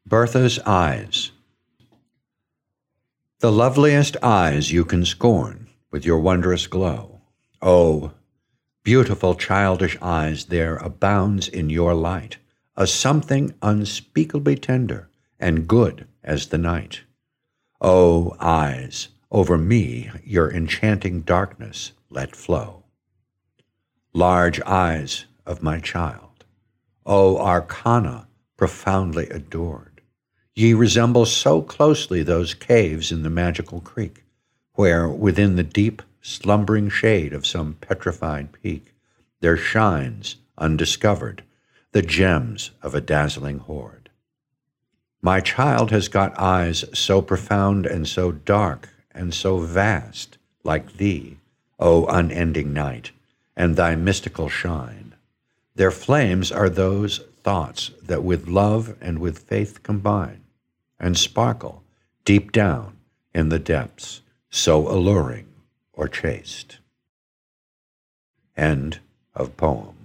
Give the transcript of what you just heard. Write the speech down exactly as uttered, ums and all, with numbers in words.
Bertha's Eyes. The loveliest eyes you can scorn with your wondrous glow. Oh, beautiful childish eyes, there abounds in your light a something unspeakably tender and good as the night. Oh, eyes, over me your enchanting darkness let flow. Large eyes of my child, O arcana profoundly adored, ye resemble so closely those caves in the magical creek, where within the deep slumbering shade of some petrified peak there shines, undiscovered, the gems of a dazzling hoard. My child has got eyes so profound and so dark and so vast, like thee, O unending night, and thy mystical shine. Their flames are those thoughts that with love and with faith combine, and sparkle deep down in the depths, so alluring or chaste. End of poem.